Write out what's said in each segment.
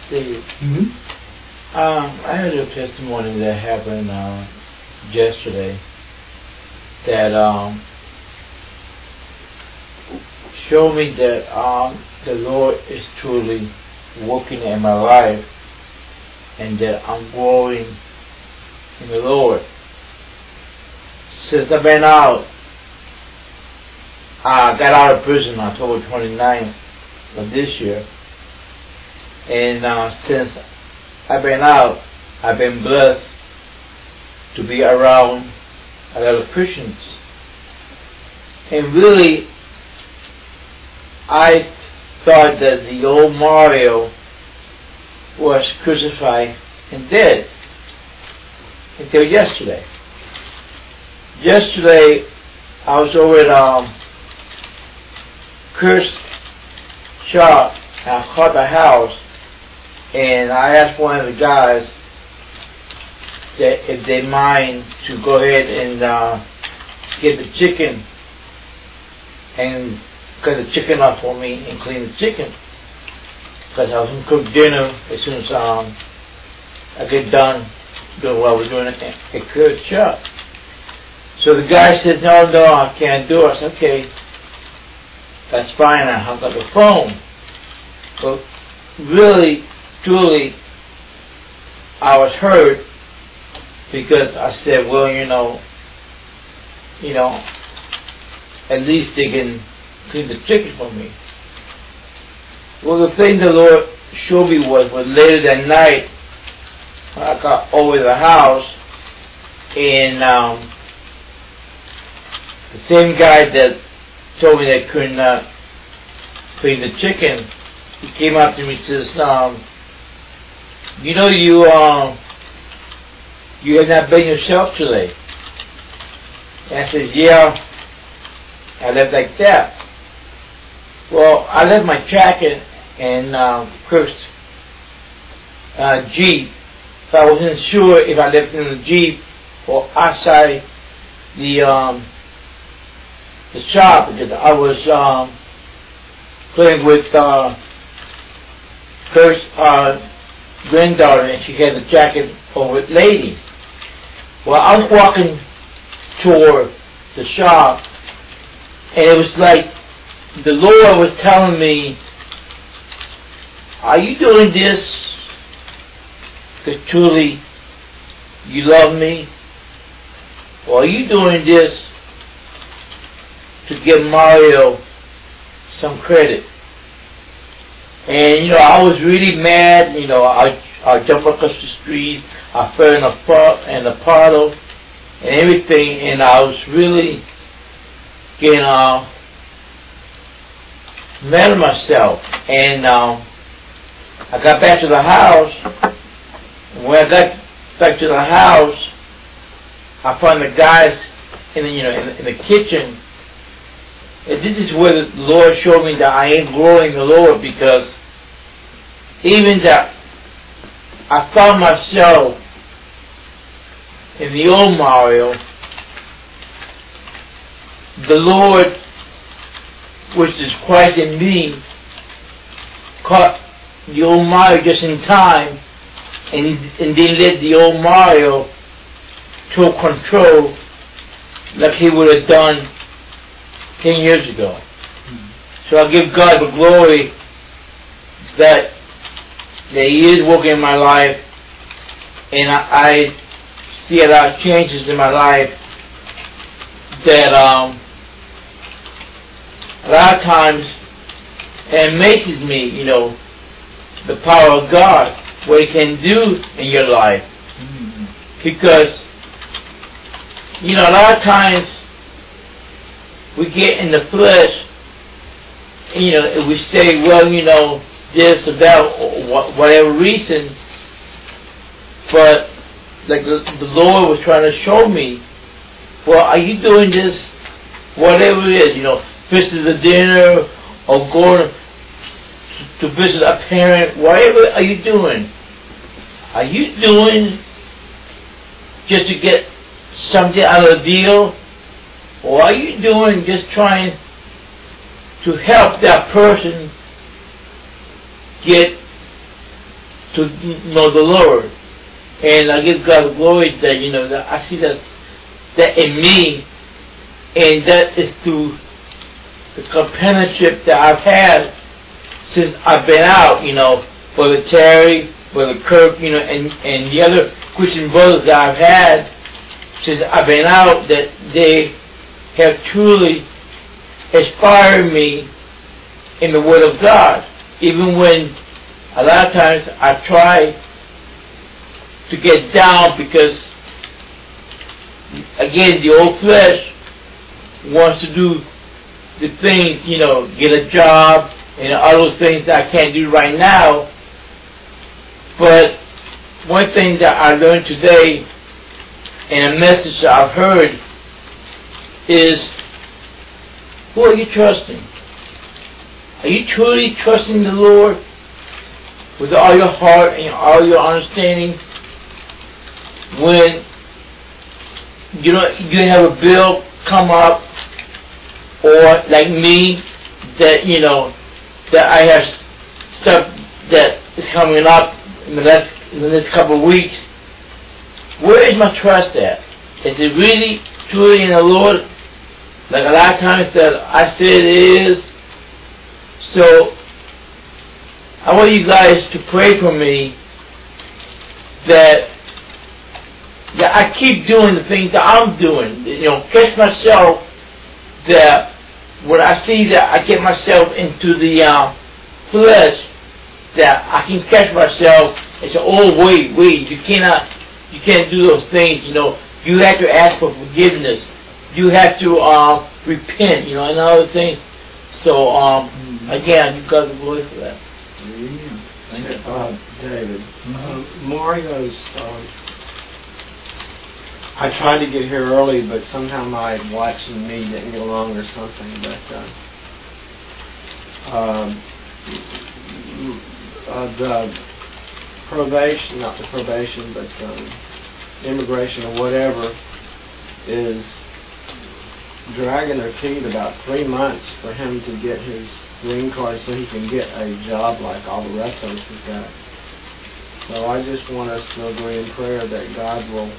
David. Mm-hmm. I heard a testimony that happened yesterday that showed me that the Lord is truly working in my life and that I'm growing in the Lord. Since I've been out, I got out of prison October 29th of this year, and since I've been out, I've been blessed to be around a lot of Christians. And really, I thought that the old Mario was crucified and dead until yesterday. Yesterday, I was over at Kurt's shop, and I called the house, and I asked one of the guys that if they mind to go ahead and get the chicken and cut the chicken up for me and clean the chicken, because I was going to cook dinner as soon as I get done doing what I was doing at Kurt's shop. So the guy said, no, I can't do it. I said, okay, that's fine. I hung up the phone. But really, truly, I was hurt because I said, well, you know, at least they can clean the chicken for me. Well, the thing the Lord showed me was later that night, when I got over to the house, and the same guy that told me they could not clean the chicken, he came up to me and says, you know, you have not been yourself today. And I said, yeah, I left like that. Well, I left my jacket in Kurt's Jeep, but I wasn't sure if I left it in the Jeep or outside the shop, because I was playing with Kurt's granddaughter, and she had the jacket over lady. Well, I was walking toward the shop, and it was like the Lord was telling me, are you doing this because truly you love me? Or are you doing this to give Mario some credit? And, you know, I was really mad. You know, I jumped across the street, I fell in a puddle and everything, and I was really getting mad at myself. And I got back to the house. When I got back to the house, I found the guys in the kitchen. And this is where the Lord showed me that I ain't growing the Lord, because even that I found myself in the old Mario, the Lord, which is Christ in me, caught the old Mario just in time, and then let the old Mario take control like he would have done 10 years ago. So I give God the glory that He is working in my life, and I see a lot of changes in my life that a lot of times it amazes me, you know, the power of God, what He can do in your life. Because, you know, a lot of times we get in the flesh, and, you know, we say, well, you know, this or that, whatever reason, but like the Lord was trying to show me, well, are you doing this, whatever it is, you know, visit a dinner or going to visit a parent, whatever are you doing? Are you doing just to get something out of the deal? Or are you doing just trying to help that person get to know the Lord. And I give God the glory that, that I see that in me, and that is through the companionship that I've had since I've been out, Brother Terry, Brother Kirk, and the other Christian brothers that I've had since I've been out, that they have truly inspired me in the Word of God. Even when a lot of times I try to get down because, again, the old flesh wants to do the things, get a job and all those things that I can't do right now. But one thing that I learned today, and a message that I've heard, is, who are you trusting? Are you truly trusting the Lord with all your heart and all your understanding? When you have a bill come up, or like me, that that I have stuff that is coming up in the next couple of weeks, where is my trust at? Is it really truly in the Lord? Like a lot of times that I say it is. So I want you guys to pray for me that I keep doing the things that I'm doing. Catch myself that when I see that I get myself into the flesh, that I can catch myself and say, oh, wait, you can't do those things, You have to ask for forgiveness. You have to repent, and other things. So, again, you got the glory for that. Amen. Thank you, David. Mario's, I tried to get here early, but somehow my watch and me didn't get along or something. But the probation, not the probation, but immigration or whatever, is dragging their feet about 3 months for him to get his green card so he can get a job like all the rest of us has got. So I just want us to agree in prayer that God will,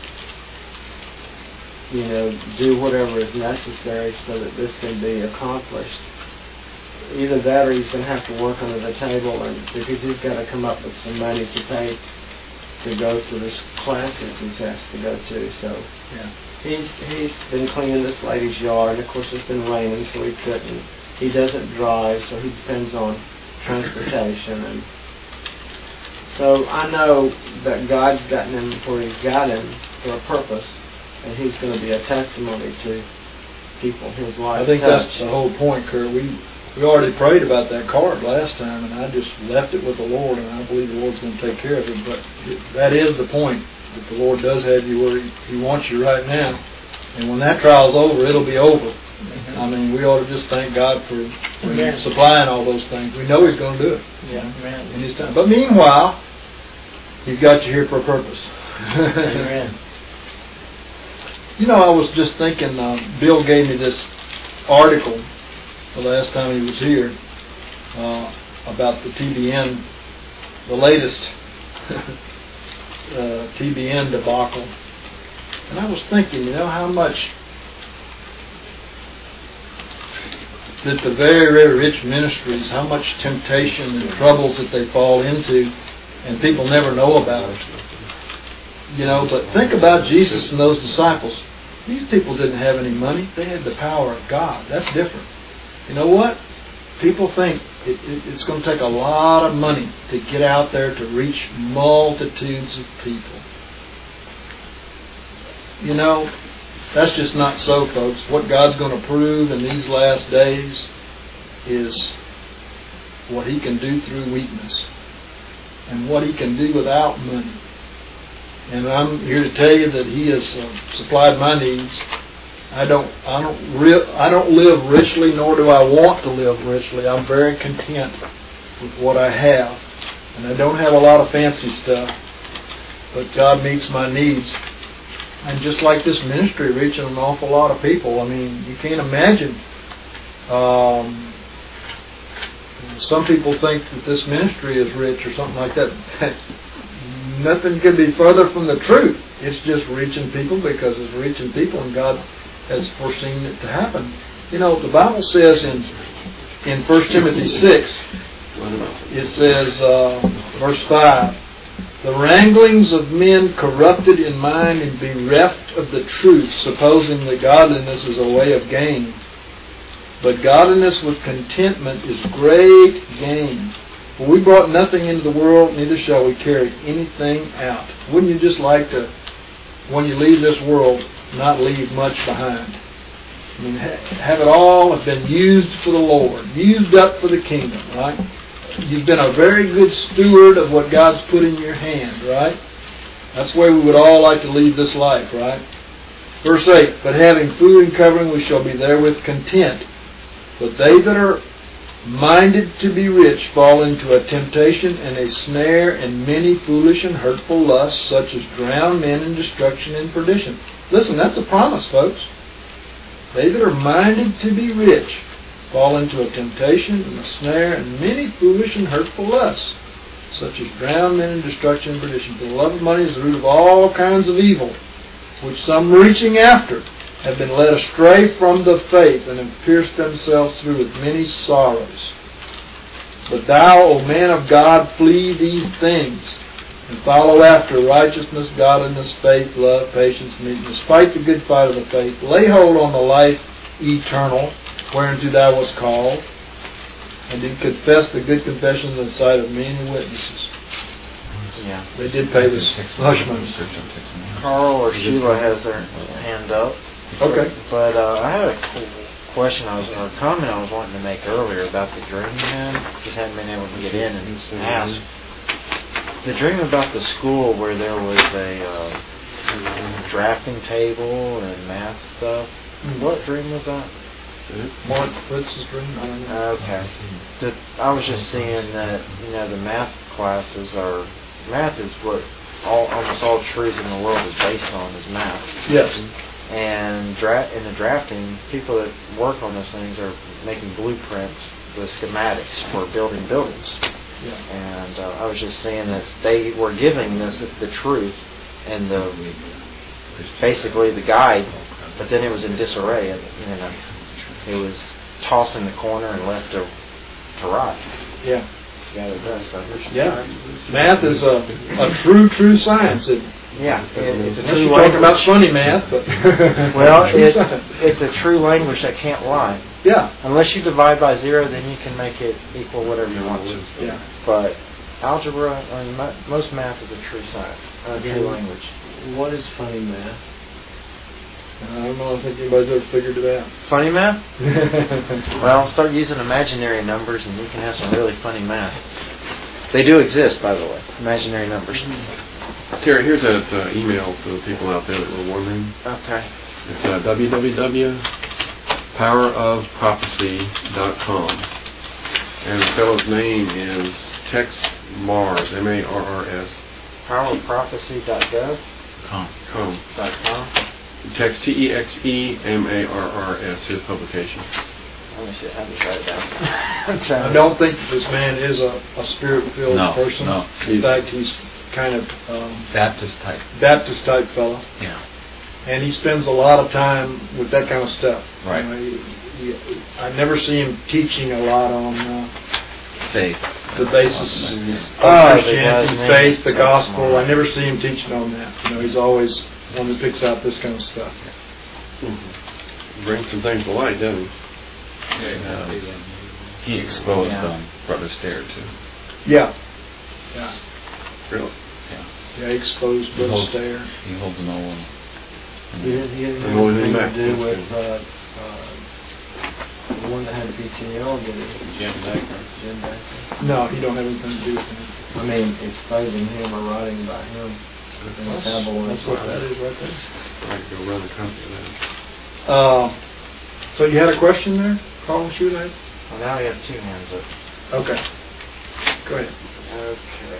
do whatever is necessary so that this can be accomplished. Either that or he's going to have to work under the table, and because he's got to come up with some money to pay to go to the classes he has to go to. So yeah. He's been cleaning this lady's yard. Of course, it's been raining, so he couldn't. He doesn't drive, so he depends on transportation. And so I know that God's gotten him where he's got him for a purpose, and he's going to be a testimony to people in his life. I think that's the whole point, Kurt. We already prayed about that card last time, and I just left it with the Lord, and I believe the Lord's going to take care of it. But that is the point, that the Lord does have you where He wants you right now. And when that trial's over, it'll be over. Mm-hmm. I mean, we ought to just thank God for supplying all those things. We know He's going to do it. Yeah, in His time. But meanwhile, He's got you here for a purpose. Amen. I was just thinking, Bill gave me this article the last time he was here about the TBN, the latest TBN debacle. And I was thinking, how much that the very, very rich ministries, how much temptation and troubles that they fall into, and people never know about it. But think about Jesus and those disciples. These people didn't have any money. They had the power of God. That's different. You know what? People think it's going to take a lot of money to get out there to reach multitudes of people. That's just not so, folks. What God's going to prove in these last days is what He can do through weakness and what He can do without money. And I'm here to tell you that He has supplied my needs. I don't live richly, nor do I want to live richly. I'm very content with what I have, and I don't have a lot of fancy stuff. But God meets my needs, and just like this ministry reaching an awful lot of people. I mean, you can't imagine Some people think that this ministry is rich or something like that. Nothing could be further from the truth. It's just reaching people because it's reaching people, and God has foreseen it to happen. You know, the Bible says in 1 Timothy 6, it says, verse 5, "The wranglings of men corrupted in mind and bereft of the truth, supposing that godliness is a way of gain. But godliness with contentment is great gain. For we brought nothing into the world, neither shall we carry anything out." Wouldn't you just like to, when you leave this world, not leave much behind? I mean, have it all have been used for the Lord, used up for the kingdom, right? You've been a very good steward of what God's put in your hand, right? That's the way we would all like to leave this life, right? Verse 8, "But having food and covering, we shall be therewith content. But they that are minded to be rich fall into a temptation and a snare and many foolish and hurtful lusts, such as drown men in destruction and perdition." Listen, that's a promise, folks. They that are minded to be rich fall into a temptation and a snare and many foolish and hurtful lusts, such as drown men in destruction and perdition. For the love of money is the root of all kinds of evil, which some reaching after have been led astray from the faith, and have pierced themselves through with many sorrows. But thou, O man of God, flee these things, and follow after righteousness, godliness, faith, love, patience, meekness. Fight the good fight of the faith. Lay hold on the life eternal, whereunto thou wast called, and did confess the good confession in the sight of many witnesses. Yeah. They did pay this hush money. Carl or Sheila has their hand up. Okay. But I had a question, or comment I was wanting to make earlier about the dream man. Just hadn't been able to get in and ask. The dream about the school where there was a drafting table and math stuff. What dream was that? Mark Fritz's dream? I don't know. Okay. I was just seeing that, the math classes are... Math is what almost all truths in the world is based on, is math. Yes. And in the drafting, people that work on those things are making blueprints, the schematics for building buildings. Yeah. And I was just saying that they were giving this the truth and basically the guide, but then it was in disarray. It was tossed in the corner and left to rot. Yeah. Yeah. Math is a true science. It's a true language. Talking about funny math, but well, it's a true language that can't lie. Yeah. Unless you divide by 0, then you can make it equal whatever you want to. Yeah. But algebra, most math is a true science, true language. What is funny math? I don't know. I think anybody's ever figured it out. Funny math? Well, start using imaginary numbers, and you can have some really funny math. They do exist, by the way. Imaginary numbers. Terry, here's that email for the people out there that were wondering. Okay. It's www.powerofprophecy.com. And the fellow's name is Tex Mars, M-A-R-R-S. Powerofprophecy.gov? Com. Tex, T-E-X-E-M-A-R-R-S, his publication. Let me see. I just write it down. I don't think this man is a spirit-filled person. No. In fact, he's kind of Baptist type fellow. Yeah. And he spends a lot of time with that kind of stuff. Right. I never see him teaching a lot on faith, the basis of Christianity, faith, the gospel. I never see him teaching on that. He's always one that picks out this kind of stuff. Brings some things to light, doesn't he? He exposed Brother Stair too. Yeah. Really? Yeah, he exposed Brother Stair. He holds no one. He didn't have anything to do with the one that had PTL, did he? Jim Becker. No, he don't have anything to do with him. I mean, exposing him or writing about him. That's what that is right there. I could go run a copy of that. So you had a question there, Carl Shoelade? Well, now we have 2 hands up. Okay. Go ahead. Okay.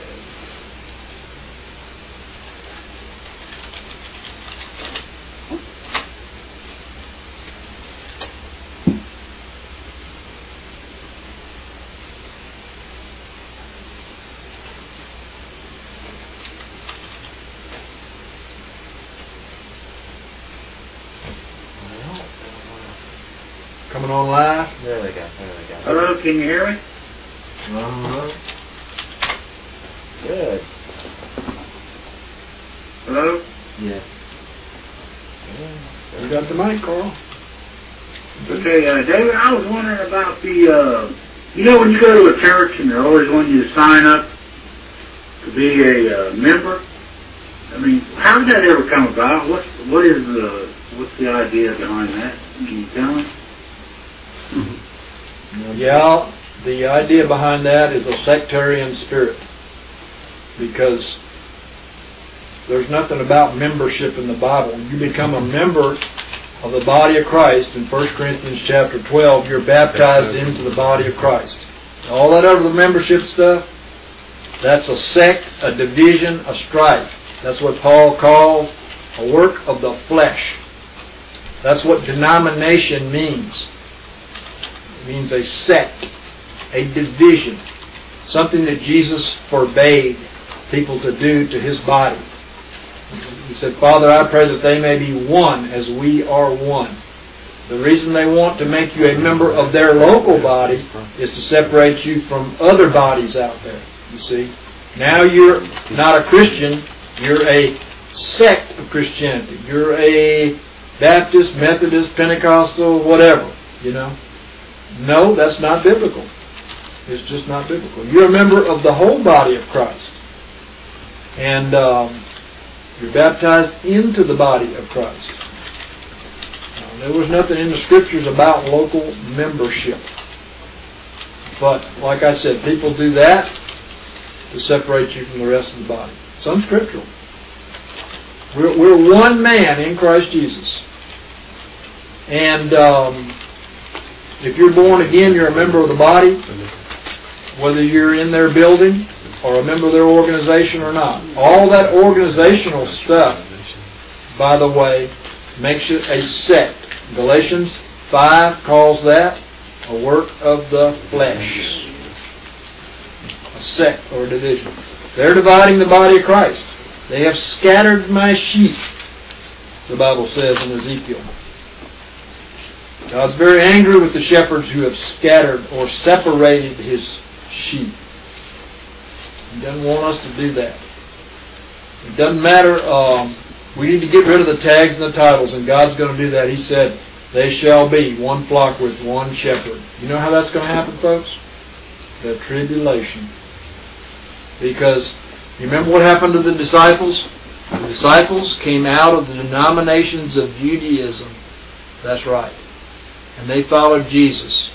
coming on live. There they go. Hello, can you hear me? Good. Hello? Yes. You got the mic, Carl. Okay, David, I was wondering about the, you know when you go to a church and they always want you to sign up to be a member? I mean, how did that ever come about? What's the idea behind that? Can you tell me? Yeah, the idea behind that is a sectarian spirit, because there's nothing about membership in the Bible. You become a member of the body of Christ in 1 Corinthians chapter 12. You're baptized into the body of Christ. All that other membership stuff, that's a sect, a division, a strife. That's what Paul called a work of the flesh. That's what denomination means. It means a sect, a division, something that Jesus forbade people to do to His body. He said, Father, I pray that they may be one as we are one. The reason they want to make you a member of their local body is to separate you from other bodies out there, you see. Now you're not a Christian, you're a sect of Christianity. You're a Baptist, Methodist, Pentecostal, whatever, you know. No, that's not biblical. It's just not biblical. You're a member of the whole body of Christ. And you're baptized into the body of Christ. There was nothing in the Scriptures about local membership. But, like I said, people do that to separate you from the rest of the body. It's unscriptural. We're one man in Christ Jesus. And if you're born again, you're a member of the body, whether you're in their building or a member of their organization or not. All that organizational stuff, by the way, makes it a sect. Galatians 5 calls that a work of the flesh. A sect or a division. They're dividing the body of Christ. They have scattered my sheep, the Bible says in Ezekiel. God's very angry with the shepherds who have scattered or separated His sheep. He doesn't want us to do that. It doesn't matter. We need to get rid of the tags and the titles, and God's going to do that. He said, they shall be one flock with one shepherd. You know how that's going to happen, folks? The tribulation. Because you remember what happened to the disciples? The disciples came out of the denominations of Judaism. That's right. And they followed Jesus.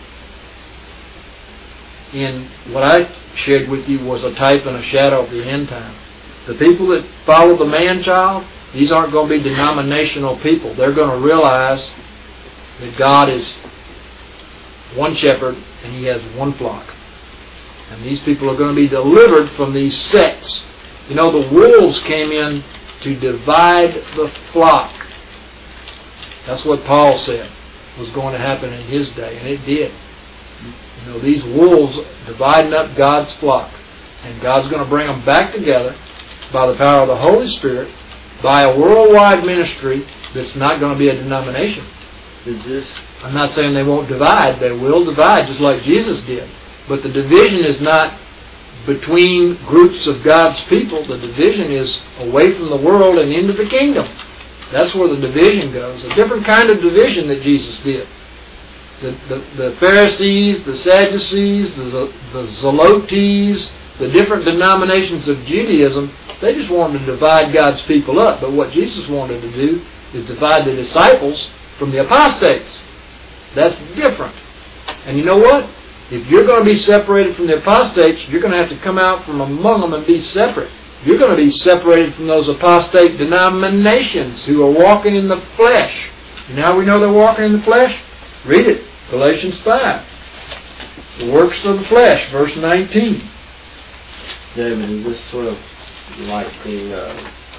In what I shared with you was a type and a shadow of the end time. The people that follow the man-child, these aren't going to be denominational people. They're going to realize that God is one shepherd and He has one flock. And these people are going to be delivered from these sects. You know, the wolves came in to divide the flock. That's what Paul said was going to happen in his day, and it did. You know, these wolves dividing up God's flock. And God's going to bring them back together by the power of the Holy Spirit, by a worldwide ministry that's not going to be a denomination. I'm not saying they won't divide. They will divide just like Jesus did. But the division is not between groups of God's people. The division is away from the world and into the kingdom. That's where the division goes. A different kind of division that Jesus did. The Pharisees, the Sadducees, the Zelotes, the different denominations of Judaism, they just wanted to divide God's people up. But what Jesus wanted to do is divide the disciples from the apostates. That's different. And you know what? If you're going to be separated from the apostates, you're going to have to come out from among them and be separate. You're going to be separated from those apostate denominations who are walking in the flesh. You know how we know they're walking in the flesh? Read it. Galatians 5. The works of the flesh, verse 19. David, is this sort of like the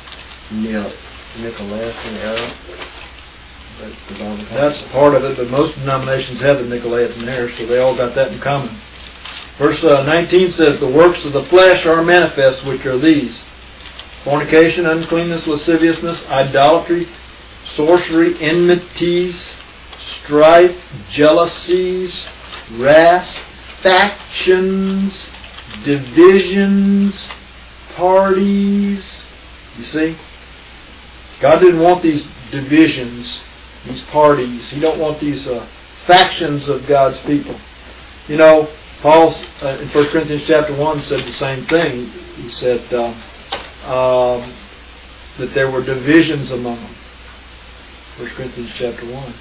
Nicolaitan era? That's part of it, but most denominations have the Nicolaitan era, so they all got that in common. Verse 19 says, the works of the flesh are manifest, which are these: fornication, uncleanness, lasciviousness, idolatry, sorcery, enmities, strife, jealousies, wrath, factions, divisions, parties. You see? God didn't want these divisions, these parties. He don't want these factions of God's people. You know, Paul in 1 Corinthians chapter 1 said the same thing. He said that there were divisions among them. 1 Corinthians chapter 1.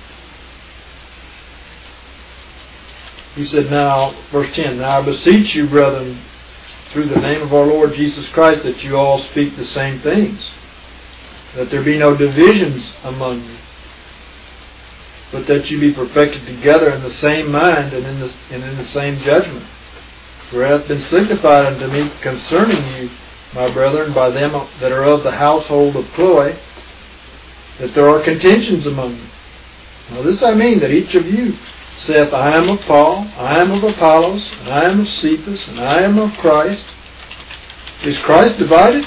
He said, now, verse 10, now I beseech you, brethren, through the name of our Lord Jesus Christ, that you all speak the same things, that there be no divisions among you, but that you be perfected together in the same mind and in the same judgment. For it hath been signified unto me concerning you, my brethren, by them that are of the household of Chloe, that there are contentions among you. Now this I mean, that each of you saith, I am of Paul, I am of Apollos, and I am of Cephas, and I am of Christ. Is Christ divided?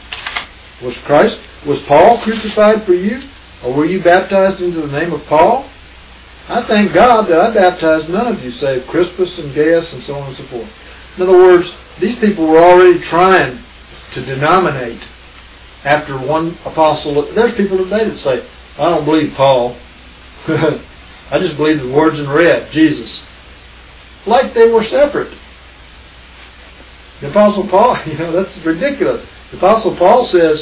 Was Paul crucified for you? Or were you baptized into the name of Paul? I thank God that I baptized none of you, save Crispus and Gaius, and so on and so forth. In other words, these people were already trying to denominate after one apostle. There's people today that say, I don't believe Paul. I just believe the words in red, Jesus. Like they were separate. The Apostle Paul, that's ridiculous. The Apostle Paul says,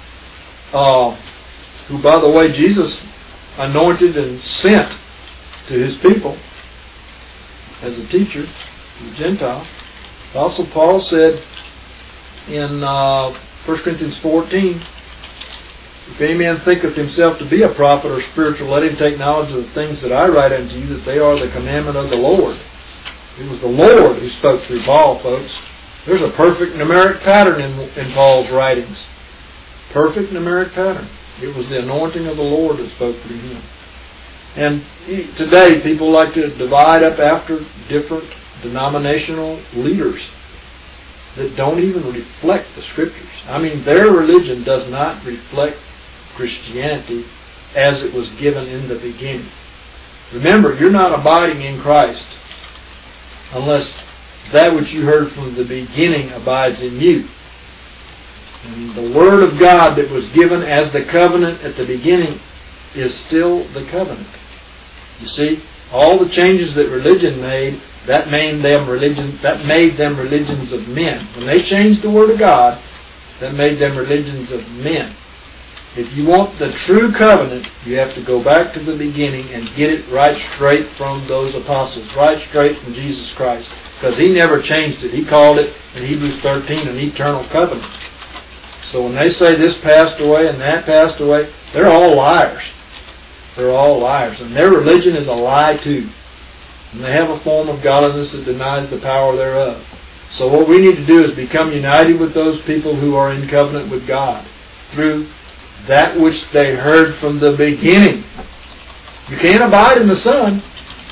who, by the way, Jesus anointed and sent to his people as a teacher to the Gentiles. The Apostle Paul said in 1 Corinthians 14, if any man thinketh himself to be a prophet or spiritual, let him take knowledge of the things that I write unto you, that they are the commandment of the Lord. It was the Lord who spoke through Paul, folks. There's a perfect numeric pattern in Paul's writings. Perfect numeric pattern. It was the anointing of the Lord that spoke through him. And today, people like to divide up after different denominational leaders that don't even reflect the Scriptures. I mean, their religion does not reflect Christianity as it was given in the beginning. Remember, you're not abiding in Christ unless that which you heard from the beginning abides in you. And the Word of God that was given as the covenant at the beginning is still the covenant. You see, all the changes that religion made, that made them religions of men. When they changed the Word of God, that made them religions of men. If you want the true covenant, you have to go back to the beginning and get it right straight from those apostles, right straight from Jesus Christ. Because He never changed it. He called it in Hebrews 13 an eternal covenant. So when they say this passed away and that passed away, they're all liars. They're all liars. And their religion is a lie too. And they have a form of godliness that denies the power thereof. So what we need to do is become united with those people who are in covenant with God through that which they heard from the beginning. You can't abide in the Son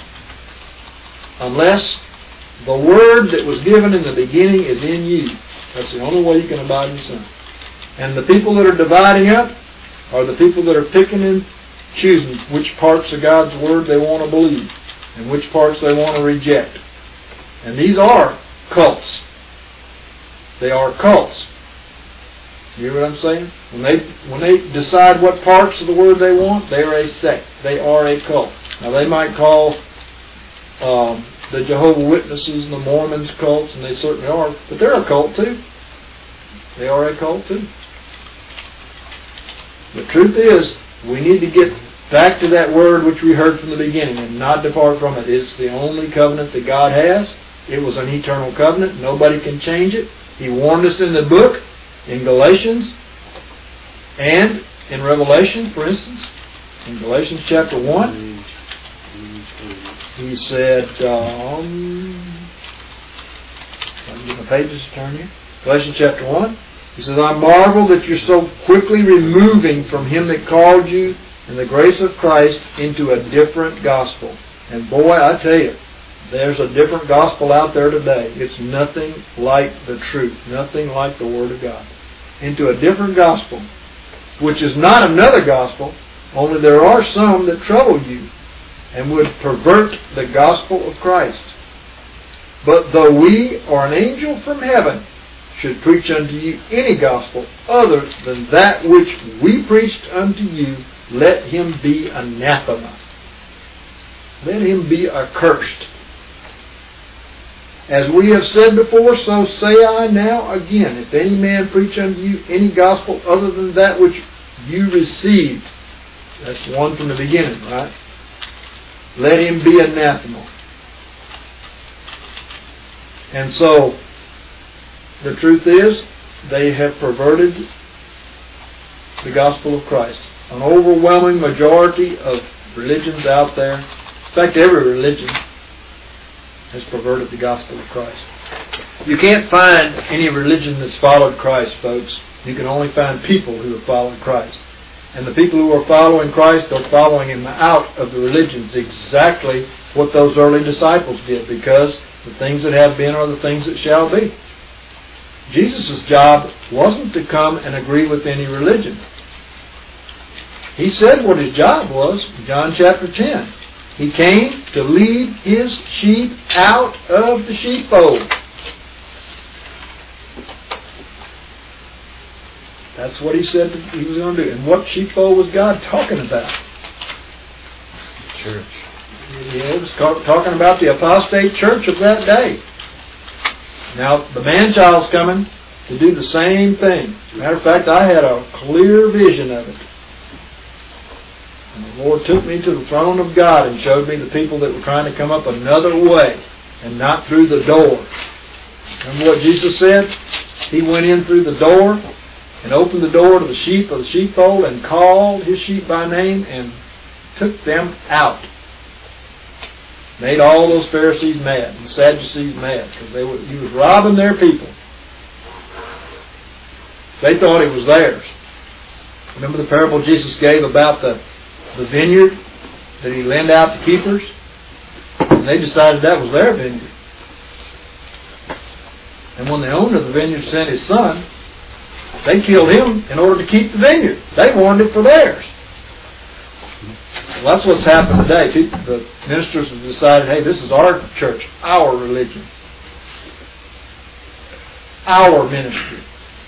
unless the Word that was given in the beginning is in you. That's the only way you can abide in the Son. And the people that are dividing up are the people that are picking and choosing which parts of God's Word they want to believe and which parts they want to reject. And these are cults. They are cults. You hear what I'm saying? When they decide what parts of the Word they want, they are a sect. They are a cult. Now they might call the Jehovah's Witnesses and the Mormons cults, and they certainly are, but they're a cult too. They are a cult too. The truth is, we need to get back to that Word which we heard from the beginning and not depart from it. It's the only covenant that God has. It was an eternal covenant. Nobody can change it. He warned us in the book, in Galatians, and in Revelation, for instance. In Galatians chapter 1, He said, I can get my pages to turn here. Galatians chapter 1, He says, I marvel that you're so quickly removing from Him that called you in the grace of Christ into a different gospel. And boy, I tell you, there's a different gospel out there today. It's nothing like the truth. Nothing like the Word of God. Into a different gospel, which is not another gospel, only there are some that trouble you. and would pervert the gospel of Christ. But though we or an angel from heaven should preach unto you any gospel other than that which we preached unto you, let him be anathema. Let him be accursed. As we have said before, so say I now again, if any man preach unto you any gospel other than that which you received, that's one from the beginning, right? Let him be anathema. And so, the truth is, they have perverted the gospel of Christ. An overwhelming majority of religions out there, in fact every religion, has perverted the gospel of Christ. You can't find any religion that's followed Christ, folks. You can only find people who have followed Christ. And the people who are following Christ are following Him out of the religions, exactly what those early disciples did, because the things that have been are the things that shall be. Jesus' job wasn't to come and agree with any religion. He said what His job was in John chapter 10. He came to lead His sheep out of the sheepfold. That's what He said He was going to do. And what sheepfold was God talking about? Church. Yeah, He was talking about the apostate church of that day. Now, the man-child's coming to do the same thing. Matter of fact, I had a clear vision of it. And the Lord took me to the throne of God and showed me the people that were trying to come up another way and not through the door. Remember what Jesus said? He went in through the door and opened the door to the sheep of the sheepfold and called His sheep by name and took them out. Made all those Pharisees mad and Sadducees mad because He was robbing their people. They thought He was theirs. Remember the parable Jesus gave about the vineyard that He lent out to keepers? And they decided that was their vineyard. And when the owner of the vineyard sent his son, they killed him in order to keep the vineyard. They wanted it for theirs. Well, that's what's happened today. The ministers have decided, hey, this is our church, our religion, our ministry,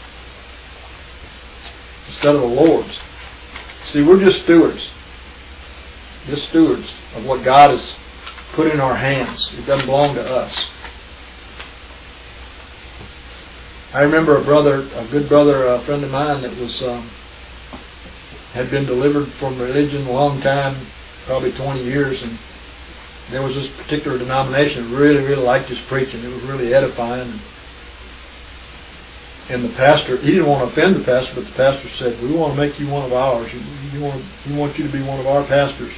instead of the Lord's. See, we're just stewards. Just stewards of what God has put in our hands. It doesn't belong to us. I remember a good brother, a friend of mine that was had been delivered from religion a long time, probably 20 years, and there was this particular denomination that really, really liked his preaching. It was really edifying. And the pastor, he didn't want to offend the pastor, but the pastor said, we want to make you one of ours. We want you to be one of our pastors.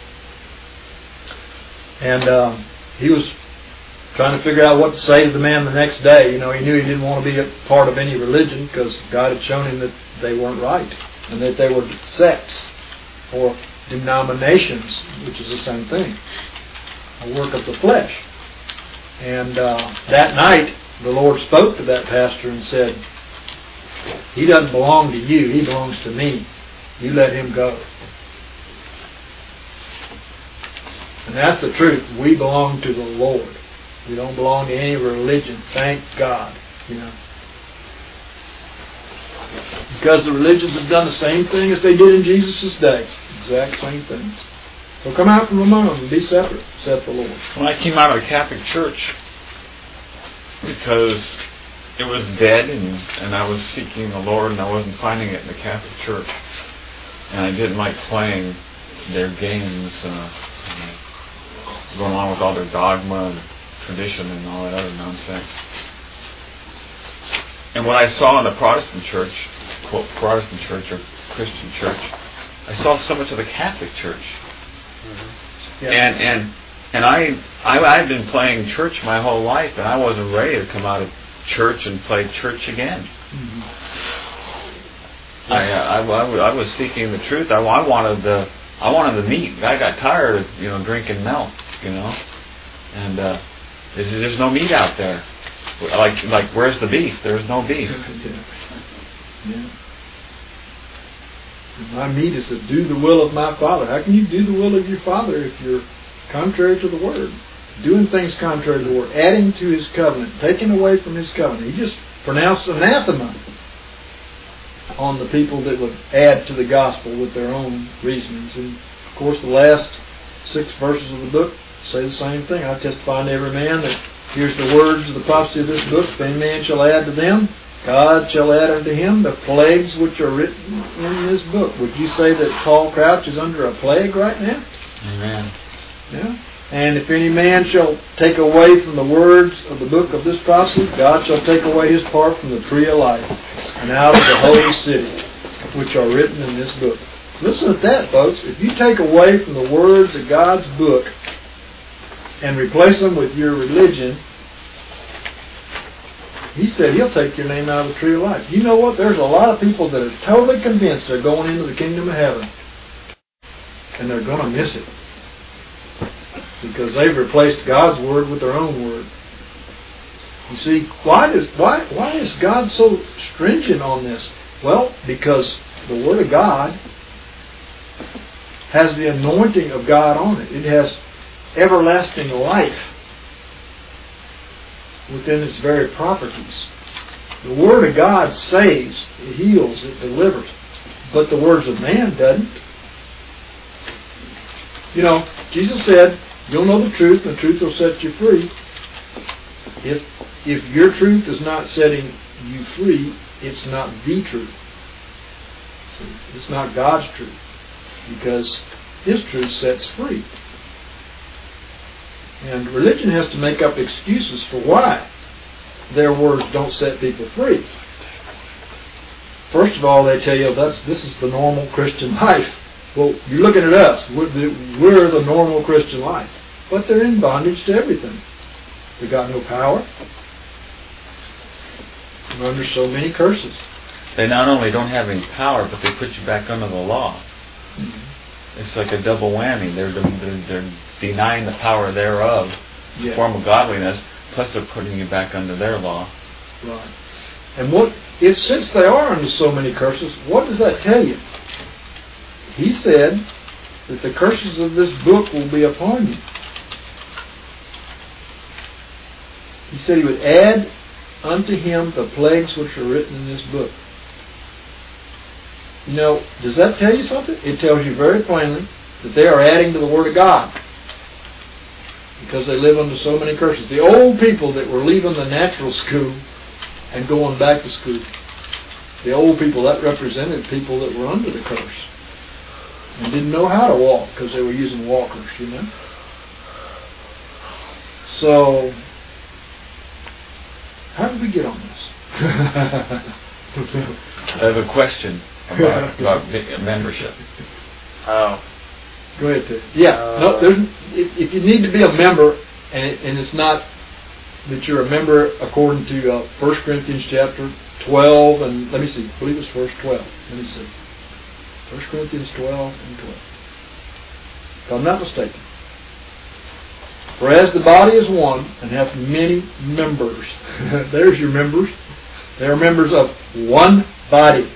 And he was trying to figure out what to say to the man the next day. You know, he knew he didn't want to be a part of any religion because God had shown him that they weren't right and that they were sects or denominations, which is the same thing, a work of the flesh. And that night, the Lord spoke to that pastor and said, he doesn't belong to you, he belongs to me. You let him go. And that's the truth. We belong to the Lord. We don't belong to any religion. Thank God. You know. Because the religions have done the same thing as they did in Jesus' day. Exact same things. So come out from among them and be separate, saith the Lord. When I came out of the Catholic Church, because it was dead and I was seeking the Lord and I wasn't finding it in the Catholic Church. And I didn't like playing their games, going along with all their dogma and tradition and all that other nonsense. And what I saw in the Protestant church, quote, Protestant church or Christian church, I saw so much of the Catholic Church. Mm-hmm. Yeah. And I've been playing church my whole life, and I wasn't ready to come out of church and play church again. Mm-hmm. I was seeking the truth. I wanted the meat. I got tired of drinking milk, and there's no meat out there. Like where's the beef? There's no beef. Yeah. My meat is to do the will of my Father. How can you do the will of your Father if you're contrary to the Word? Doing things contrary to the Word, adding to His covenant, taking away from His covenant. He just pronounced anathema on the people that would add to the gospel with their own reasonings. And of course the last 6 verses of the book say the same thing. I testify to every man that hears the words of the prophecy of this book. If any man shall add to them, God shall add unto him the plagues which are written in this book. Would you say that Paul Crouch is under a plague right now? Amen. Yeah. And if any man shall take away from the words of the book of this prophecy, God shall take away his part from the tree of life and out of the holy city, which are written in this book. Listen to that, folks. If you take away from the words of God's book and replace them with your religion, He said He'll take your name out of the tree of life. You know what? There's a lot of people that are totally convinced they're going into the kingdom of heaven, and they're going to miss it because they've replaced God's word with their own word. You see, why is God so stringent on this? Well, because the Word of God has the anointing of God on it. It has everlasting life within its very properties. The Word of God saves, it heals, it delivers. But the words of man doesn't. You know, Jesus said, you'll know the truth, and the truth will set you free. If your truth is not setting you free, it's not the truth. See, it's not God's truth, because His truth sets free. And religion has to make up excuses for why their words don't set people free. First of all, they tell you this is the normal Christian life. Well, you're looking at us. We're the normal Christian life. But they're in bondage to everything. They got no power. They're under so many curses. They not only don't have any power, but they put you back under the law. Mm-hmm. It's like a double whammy. They're denying the power thereof. It's a form of godliness, plus they're putting you back under their law. Right. And since they are under so many curses, what does that tell you? He said that the curses of this book will be upon you. He said He would add unto him the plagues which are written in this book. You know, does that tell you something? It tells you very plainly that they are adding to the Word of God because they live under so many curses. The old people that were leaving the natural school and going back to school, the old people, that represented people that were under the curse and didn't know how to walk because they were using walkers, you know. So, how did we get on this? I have a question about membership. Oh. Go ahead, Ted. Yeah. If you need to be a member, and it's not that you're a member according to 1 Corinthians chapter 12, and let me see, I believe it's verse 12. Let me see. 1 Corinthians 12 and 12. If I'm not mistaken. For as the body is one and hath many members, there's your members. They are members of one body.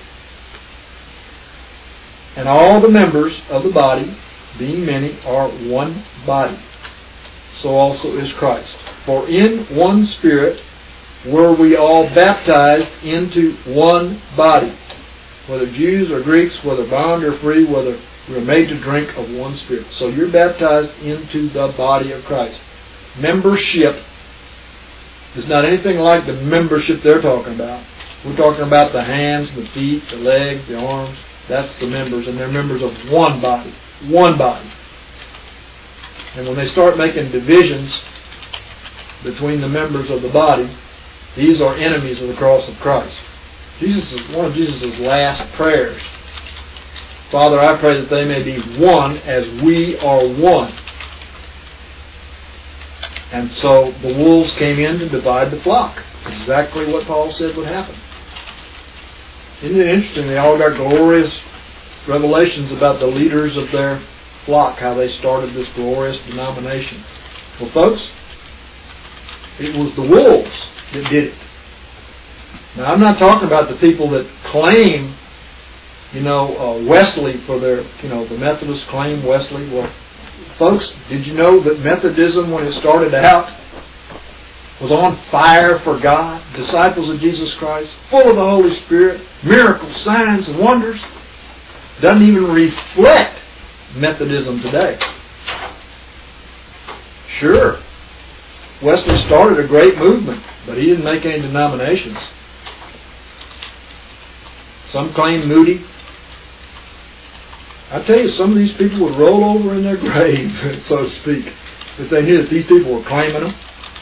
And all the members of the body, being many, are one body. So also is Christ. For in one Spirit were we all baptized into one body. Whether Jews or Greeks, whether bond or free, whether we are made to drink of one Spirit. So you're baptized into the body of Christ. Membership is not anything like the membership they're talking about. We're talking about the hands, the feet, the legs, the arms. That's the members, and they're members of one body. One body. And when they start making divisions between the members of the body, these are enemies of the cross of Christ. One of Jesus' last prayers. Father, I pray that they may be one as we are one. And so the wolves came in to divide the flock. Exactly what Paul said would happen. Isn't it interesting? They all got glorious revelations about the leaders of their flock, how they started this glorious denomination. Well, folks, it was the wolves that did it. Now, I'm not talking about the people that claim Wesley for their, the Methodists claim Wesley. Well, folks, did you know that Methodism, when it started out, was on fire for God? Disciples of Jesus Christ, full of the Holy Spirit, miracles, signs, and wonders. Doesn't even reflect Methodism today. Sure, Wesley started a great movement, but he didn't make any denominations. Some claim Moody. I tell you, some of these people would roll over in their grave, so to speak, if they knew that these people were claiming them.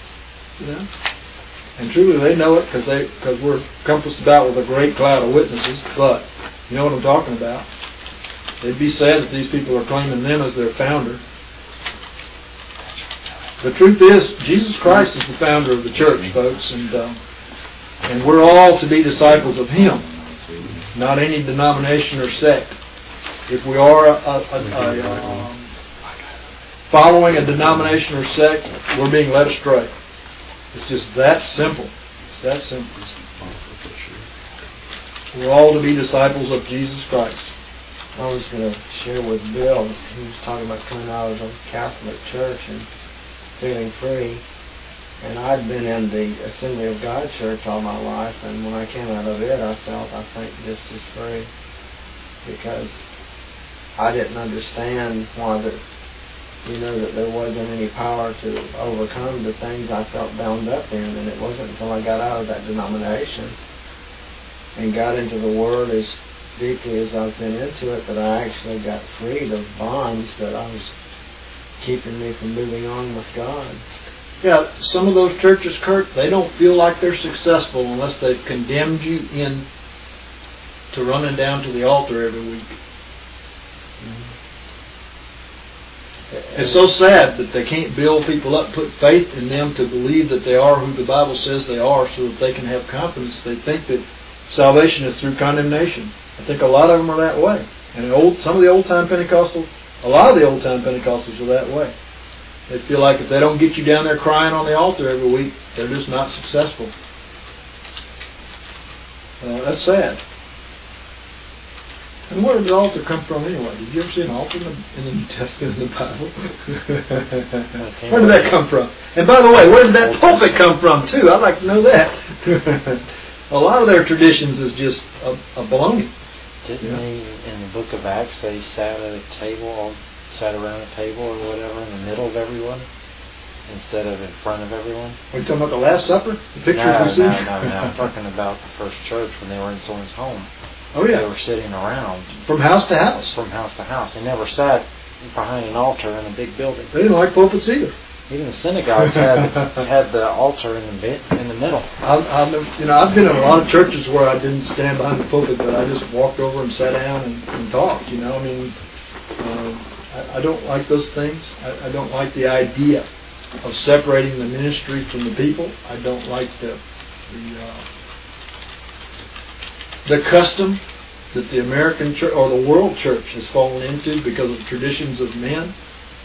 And truly they know it because we're compassed about with a great cloud of witnesses. But you know what I'm talking about. They'd be sad if these people are claiming them as their founder. The truth is, Jesus Christ is the founder of the church, folks, and we're all to be disciples of Him, not any denomination or sect. If we are following a denomination or sect, we're being led astray. It's just that simple. It's that simple. We're all to be disciples of Jesus Christ. I was going to share with Bill. He was talking about coming out of the Catholic Church and feeling free. And I'd been in the Assembly of God Church all my life, and when I came out of it, I think, just as free. Because I didn't understand why that there wasn't any power to overcome the things I felt bound up in. And it wasn't until I got out of that denomination and got into the Word as deeply as I've been into it that I actually got freed of bonds that I was keeping me from moving on with God. Yeah, some of those churches, Kurt, they don't feel like they're successful unless they've condemned you in to running down to the altar every week. It's so sad that they can't build people up, put faith in them to believe that they are who the Bible says they are so that they can have confidence. They think that salvation is through condemnation. I think a lot of them are that way. And some of the old-time Pentecostals, a lot of the old-time Pentecostals are that way. They feel like if they don't get you down there crying on the altar every week, they're just not successful. That's sad. And where did the altar come from anyway? Did you ever see an altar in the New Testament in the Bible? Where did that come from? And by the way, where did that pulpit come from too? I'd like to know that. A lot of their traditions is just a baloney. Didn't they, in the book of Acts, they sat at a table, sat around a table or whatever in the middle of everyone instead of in front of everyone? Are you talking about the Last Supper? The pictures No, we see? no. I'm talking about the first church when they were in someone's home. Oh yeah. They were sitting around. From house to house. From house to house. They never sat behind an altar in a big building. They didn't like pulpits either. Even the synagogues had the altar in the middle. I've been in a lot of churches where I didn't stand behind the pulpit, but I just walked over and sat down and talked. I don't like those things. I don't like the idea of separating the ministry from the people. I don't like the custom that the American church or the world church has fallen into because of traditions of men.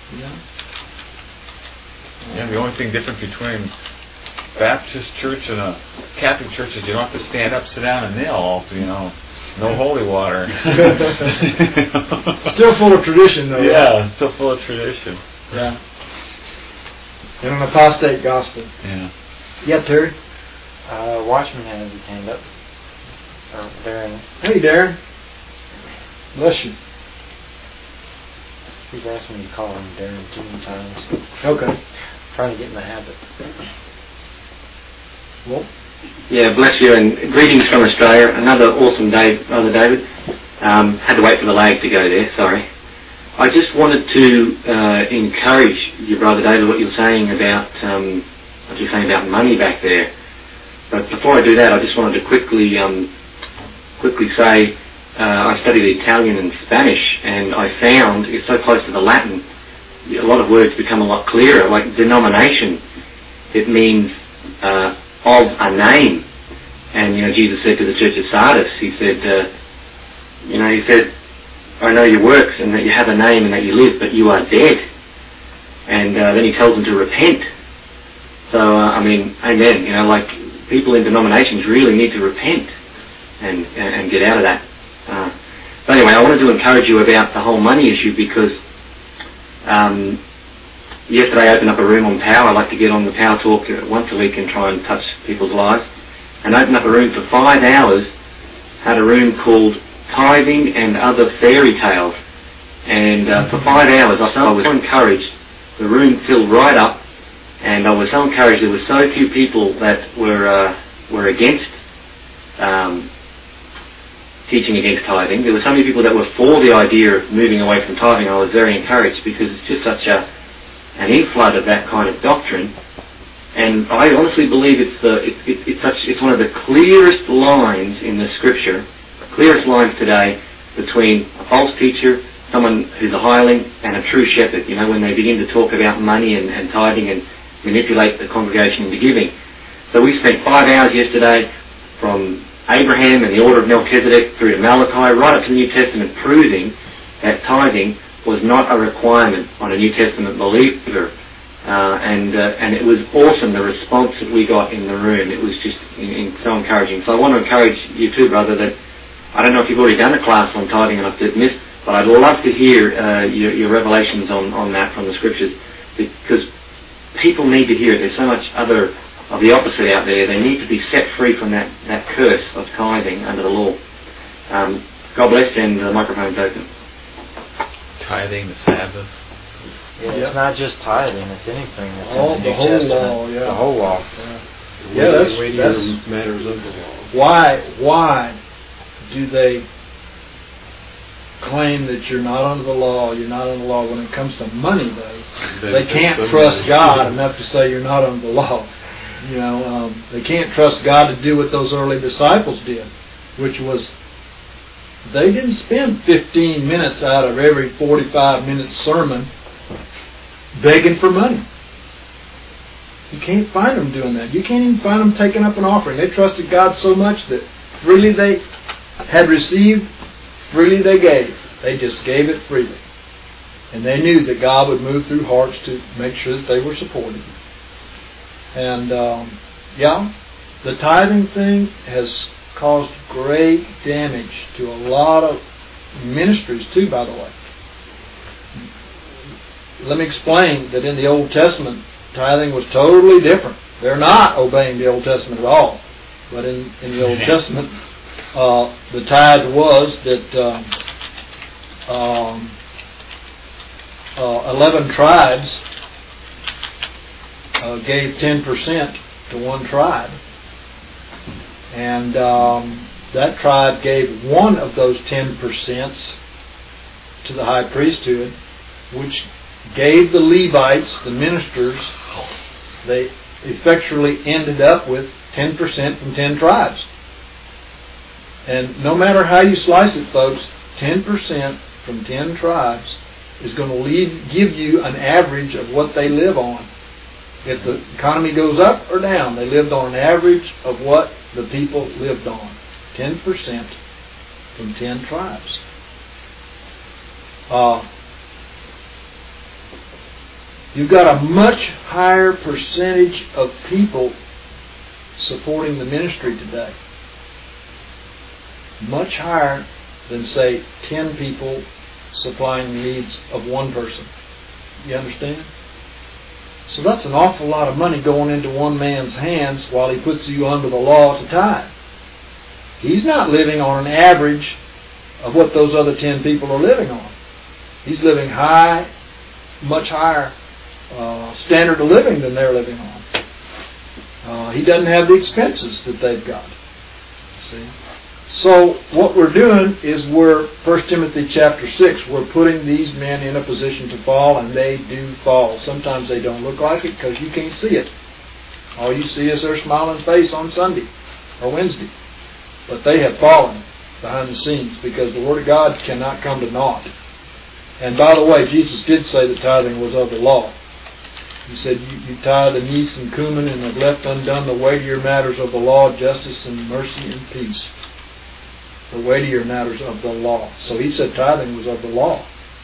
Yeah, the only thing different between Baptist church and a Catholic church is you don't have to stand up, sit down, and kneel. No holy water. Still full of tradition, though. Yeah, still full of tradition. Yeah. And an apostate gospel. Yeah. Yeah, Terry? Watchman has his hand up. Darren. Hey, Darren. Bless you. He's asked me to call him Darren too many times. Okay. Trying to get in the habit. Well. Yeah, bless you, and greetings from Australia. Another awesome day, Brother David. Had to wait for the lag to go there, sorry. I just wanted to encourage you, Brother David, what you're saying about money back there. But before I do that, I just wanted to quickly say I studied Italian and Spanish, and I found it's so close to the Latin, a lot of words become a lot clearer. Like denomination, it means of a name. And Jesus said to the church of Sardis, he said, I know your works and that you have a name and that you live, but you are dead. And then he tells them to repent. So amen. Like people in denominations really need to repent and get out of that. So anyway, I wanted to encourage you about the whole money issue because yesterday I opened up a room on power. I like to get on the Power Talk once a week and try and touch people's lives. And I opened up a room for 5 hours, had a room called Tithing and Other Fairy Tales. And for 5 hours I was so encouraged. The room filled right up, and I was so encouraged. There were so few people that were against teaching against tithing. There were so many people that were for the idea of moving away from tithing. I was very encouraged because it's just such an inflood of that kind of doctrine. And I honestly believe it's one of the clearest lines in the Scripture, clearest lines today between a false teacher, someone who's a hireling, and a true shepherd. You know, when they begin to talk about money and tithing and manipulate the congregation into giving. So we spent 5 hours yesterday from Abraham and the order of Melchizedek through to Malachi, right up to the New Testament, proving that tithing was not a requirement on a New Testament believer. And it was awesome, the response that we got in the room. It was just so encouraging. So I want to encourage you too, brother, that I don't know if you've already done a class on tithing enough to admit, but I'd love to hear your revelations on that from the Scriptures, because people need to hear it. There's so much other of the opposite out there. They need to be set free from that curse of tithing under the law. God bless, and the microphone's open. Tithing, the Sabbath. Yeah, it's not just tithing, it's anything that's All in the New the whole Testament. law, yeah. The whole law. Yeah, that's matters of the law. Why do they claim that you're not under the law? You're not under the law. When it comes to money, though, they can't trust God enough to say you're not under the law. You know, they can't trust God to do what those early disciples did, which was they didn't spend 15 minutes out of every 45-minute sermon begging for money. You can't find them doing that. You can't even find them taking up an offering. They trusted God so much that freely they had received, freely they gave. They just gave it freely. And they knew that God would move through hearts to make sure that they were supported. And, the tithing thing has caused great damage to a lot of ministries too, by the way. Let me explain that in the Old Testament, tithing was totally different. They're not obeying the Old Testament at all. But in the Old Testament, the tithe was that 11 tribes gave 10% to one tribe. And that tribe gave one of those 10% to the high priesthood, which gave the Levites, the ministers, they effectually ended up with 10% from 10 tribes. And no matter how you slice it, folks, 10% from 10 tribes is going to give you an average of what they live on. If the economy goes up or down, they lived on an average of what the people lived on. 10% from 10 tribes. You've got a much higher percentage of people supporting the ministry today. Much higher than, say, 10 people supplying the needs of one person. You understand? So that's an awful lot of money going into one man's hands while he puts you under the law to tithe. He's not living on an average of what those other 10 people are living on. He's living high, much higher standard of living than they're living on. He doesn't have the expenses that they've got. See? So what we're doing is 1 Timothy chapter 6, we're putting these men in a position to fall, and they do fall. Sometimes they don't look like it because you can't see it. All you see is their smiling face on Sunday or Wednesday. But they have fallen behind the scenes because the Word of God cannot come to naught. And by the way, Jesus did say that tithing was of the law. He said, you tithe anise and cumin and have left undone the weightier matters of the law, justice and mercy and peace. The weightier matters of the law. So he said tithing was of the law.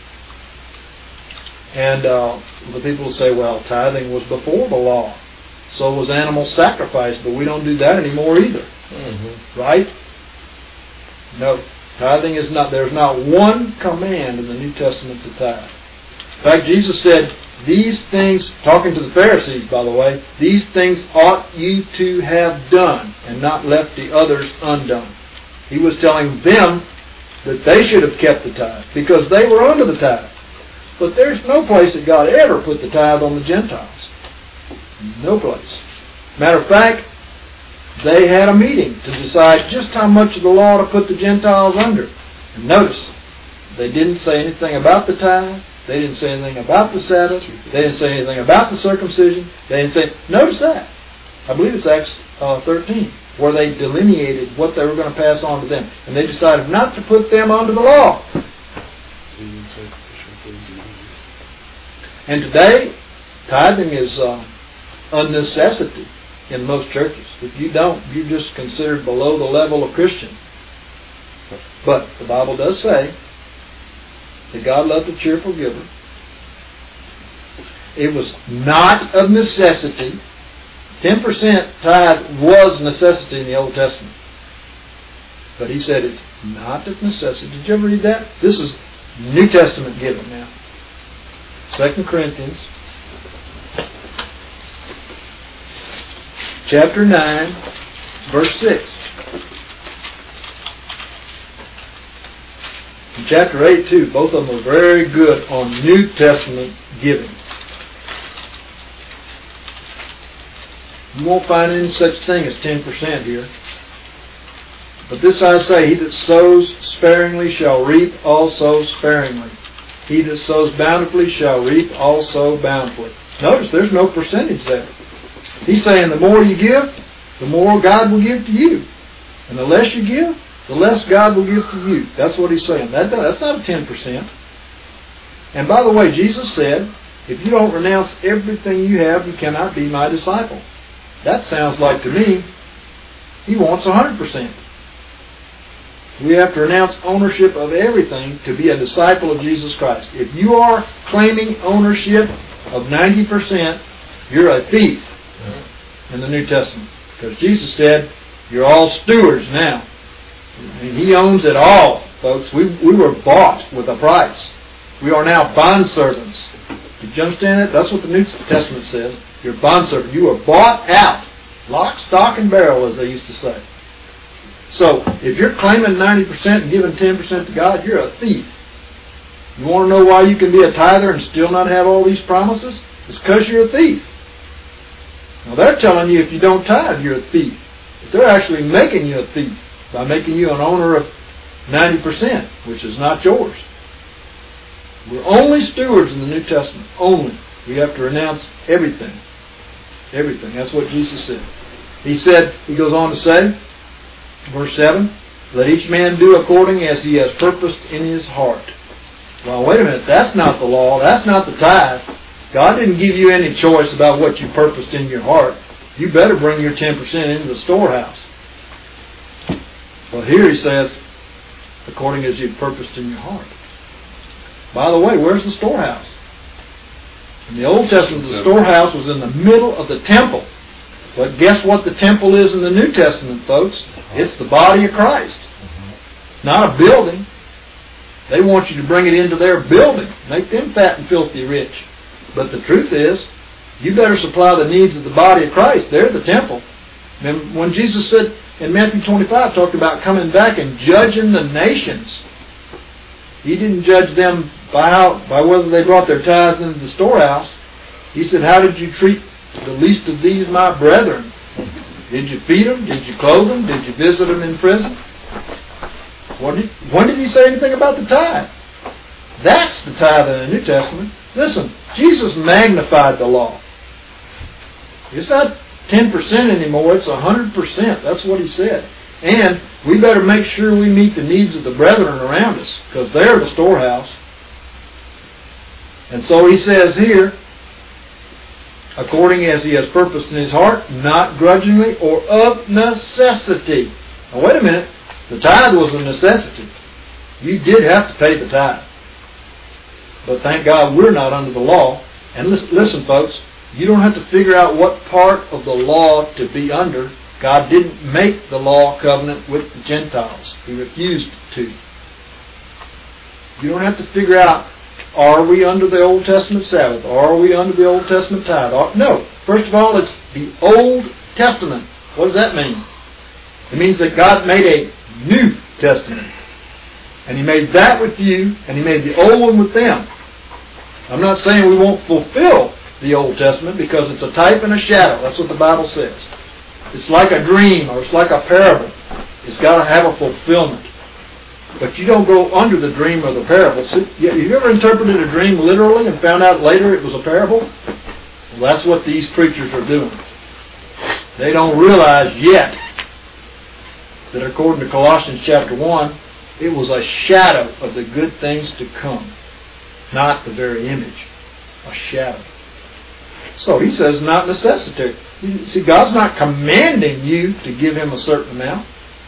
And the people say, well, tithing was before the law. So was animal sacrifice, but we don't do that anymore either. Mm-hmm. Right? No. Tithing is not, there's not one command in the New Testament to tithe. In fact, Jesus said, these things, talking to the Pharisees, by the way, these things ought you to have done, and not left the others undone. He was telling them that they should have kept the tithe, because they were under the tithe. But there's no place that God ever put the tithe on the Gentiles. No place. Matter of fact, they had a meeting to decide just how much of the law to put the Gentiles under. And notice, they didn't say anything about the tithe. They didn't say anything about the Sabbath. They didn't say anything about the circumcision. They didn't say... Notice that. I believe it's Acts 13, where they delineated what they were going to pass on to them. And they decided not to put them under the law. And today, tithing is a necessity in most churches. If you don't, you're just considered below the level of Christian. But the Bible does say that God loved a cheerful giver. It was not of necessity. 10% tithe was necessity in the Old Testament. But he said it's not of necessity. Did you ever read that? This is New Testament giving now. 2 Corinthians chapter 9, verse 6. And chapter 8 too. Both of them are very good on New Testament giving. You won't find any such thing as 10% here. But this I say, he that sows sparingly shall reap also sparingly. He that sows bountifully shall reap also bountifully. Notice there's no percentage there. He's saying the more you give, the more God will give to you. And the less you give, the less God will give to you. That's what he's saying. That's not a 10%. And by the way, Jesus said, if you don't renounce everything you have, you cannot be my disciple. That sounds like to me, he wants 100%. We have to renounce ownership of everything to be a disciple of Jesus Christ. If you are claiming ownership of 90%, you're a thief in the New Testament. Because Jesus said, you're all stewards now. And he owns it all, folks. We were bought with a price. We are now bondservants. Did you understand that? That's what the New Testament says. You're bondservant. You were bought out. Lock, stock, and barrel, as they used to say. So, if you're claiming 90% and giving 10% to God, you're a thief. You want to know why you can be a tither and still not have all these promises? It's because you're a thief. Now, they're telling you if you don't tithe, you're a thief. But they're actually making you a thief by making you an owner of 90%, which is not yours. We're only stewards in the New Testament. Only. We have to renounce everything. Everything. That's what Jesus said. He said, he goes on to say, verse 7, let each man do according as he has purposed in his heart. Well, wait a minute. That's not the law. That's not the tithe. God didn't give you any choice about what you purposed in your heart. You better bring your 10% into the storehouse. But here he says, according as you've purposed in your heart. By the way, where's the storehouse? In the Old Testament, the storehouse was in the middle of the temple. But guess what the temple is in the New Testament, folks? It's the body of Christ. Not a building. They want you to bring it into their building. Make them fat and filthy rich. But the truth is, you better supply the needs of the body of Christ. They're the temple. And when Jesus said in Matthew 25, talked about coming back and judging the nations, he didn't judge them by whether they brought their tithes into the storehouse. He said, how did you treat the least of these, my brethren? Did you feed them? Did you clothe them? Did you visit them in prison? When did he say anything about the tithe? That's the tithe in the New Testament. Listen, Jesus magnified the law. It's not 10% anymore, it's 100%. That's what he said. And we better make sure we meet the needs of the brethren around us, because they're the storehouse. And so he says here, according as he has purposed in his heart, not grudgingly or of necessity. Now wait a minute, the tithe was a necessity. You did have to pay the tithe. But thank God we're not under the law. And listen folks, you don't have to figure out what part of the law to be under, God didn't make the law covenant with the Gentiles. He refused to. You don't have to figure out, are we under the Old Testament Sabbath? Are we under the Old Testament tithe? No. First of all, it's the Old Testament. What does that mean? It means that God made a New Testament. And He made that with you, and He made the old one with them. I'm not saying we won't fulfill the Old Testament, because it's a type and a shadow. That's what the Bible says. It's like a dream, or it's like a parable. It's got to have a fulfillment. But you don't go under the dream or the parable. So, have you ever interpreted a dream literally and found out later it was a parable? Well, that's what these preachers are doing. They don't realize yet that according to Colossians chapter 1, it was a shadow of the good things to come, not the very image. A shadow. So he says not necessary. See, God's not commanding you to give Him a certain amount.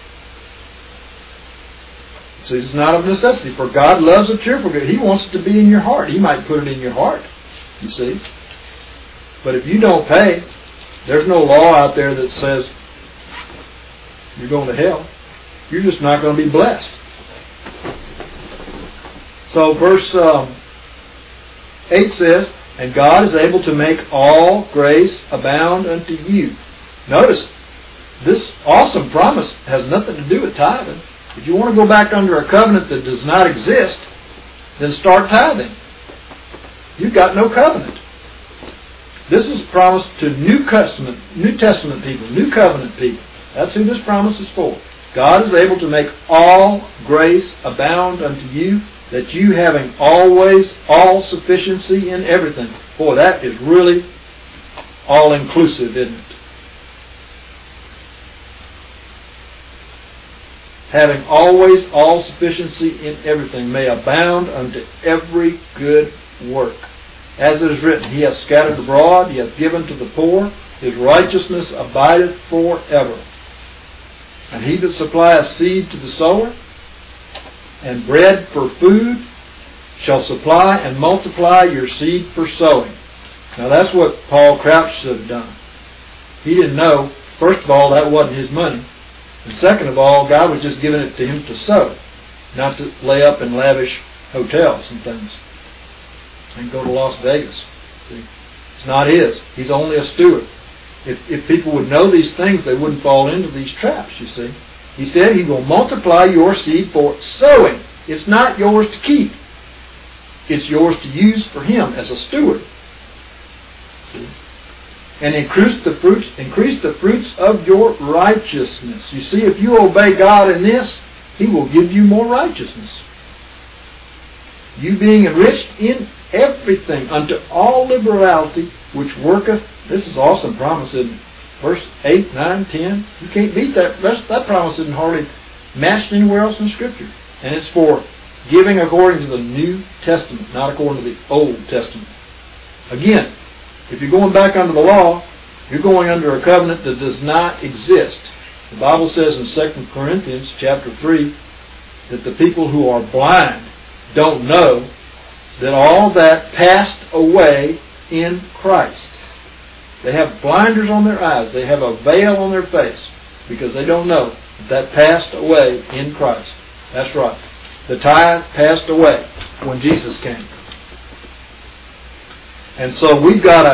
So it's not of necessity, for God loves a cheerful giver. He wants it to be in your heart. He might put it in your heart, you see. But if you don't pay, there's no law out there that says you're going to hell. You're just not going to be blessed. So verse 8 says, and God is able to make all grace abound unto you. Notice, this awesome promise has nothing to do with tithing. If you want to go back under a covenant that does not exist, then start tithing. You've got no covenant. This is promised to New Testament people, New Covenant people. That's who this promise is for. God is able to make all grace abound unto you, that you having always all sufficiency in everything. Boy, that is really all-inclusive, isn't it? Having always all sufficiency in everything, may abound unto every good work. As it is written, He hath scattered abroad, He hath given to the poor, His righteousness abideth forever. And he that supplieth seed to the sower, and bread for food, shall supply and multiply your seed for sowing. Now that's what Paul Crouch should have done. He didn't know, first of all, that wasn't his money. And second of all, God was just giving it to him to sow, not to lay up in lavish hotels and things and go to Las Vegas. See? It's not his. He's only a steward. If people would know these things, they wouldn't fall into these traps, you see. He said He will multiply your seed for sowing. It's not yours to keep. It's yours to use for Him as a steward. See? And increase the fruits of your righteousness. You see, if you obey God in this, He will give you more righteousness. You being enriched in everything unto all liberality which worketh. This is awesome promise in verse 8, 9, 10. You can't beat that. That promise isn't hardly matched anywhere else in Scripture. And it's for giving according to the New Testament, not according to the Old Testament. Again, if you're going back under the law, you're going under a covenant that does not exist. The Bible says in 2 Corinthians chapter 3 that the people who are blind don't know that all that passed away in Christ. They have blinders on their eyes. They have a veil on their face because they don't know that passed away in Christ. That's right. The tithe passed away when Jesus came. And so we've got